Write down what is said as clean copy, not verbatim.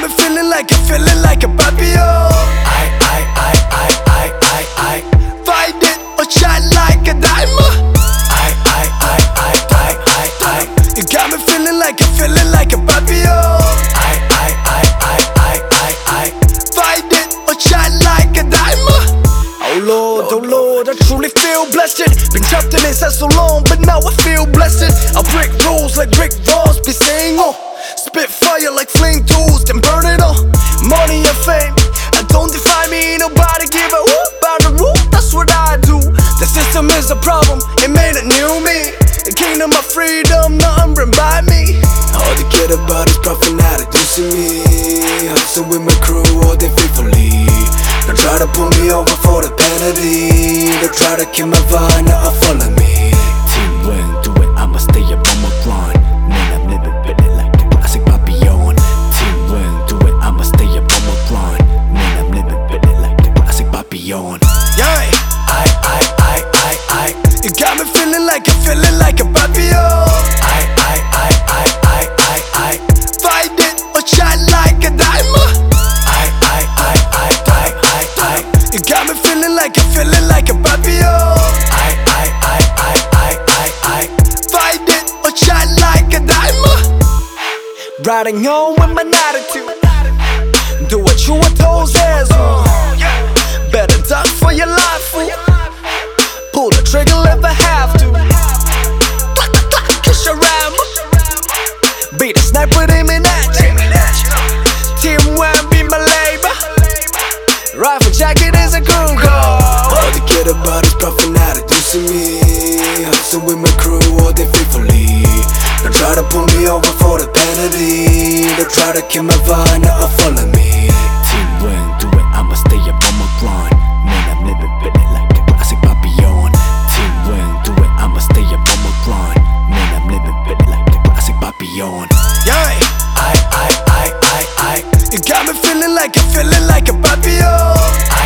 got me feeling like a papillon. I find it or shine like a diamond. You got me feeling like a papillon. I find it or shine like a diamond. Oh Lord, I truly feel blessed. Been trapped in inside so long, but now I feel blessed. I break rules like Rick Ross be saying, oh. Spit fire like flame tools, then burn it all. Money and fame, don't define me. Nobody give a whoop about the rule, that's what I do. The system is a problem, it made a new me. The kingdom of freedom, nothing run by me. All they care about is profit, not reducing me. Hustling with my crew all day faithfully. Don't try to pull me over for the penalty. Don't try to kill my vibe, now follow me. Team win, do it, I'ma stay up on my grind. Man, I'm living better like a classic papillon. Team win, do it, I'ma stay up on my grind. Man, I'm living better like a classic papillon. Yeah, you got me feeling like a papillon. I find it or shine like a diamond. You got me feeling like a papillon. I find it or shine like a diamond. Riding on with my attitude. Do what you were told says. Better duck for your life, fool. Pull the trigger if I have to. Kiss your rammer. Be the sniper aiming at you. Team one be my labor. Rifle jacket is a crew call. All they care about is profit, not reducing me. Hustling with my crew all day faithfully. Don't try to pull me over for the penalty. Don't try to kill my vibe, now follow me. Team win, do it, I'ma stay up on my grind. Man, I'm living better like a classic papillon. Team win, do it, I'ma stay up on my grind. Man, I'm living better like a classic papillon. Yeah, you got me feeling like a papillon.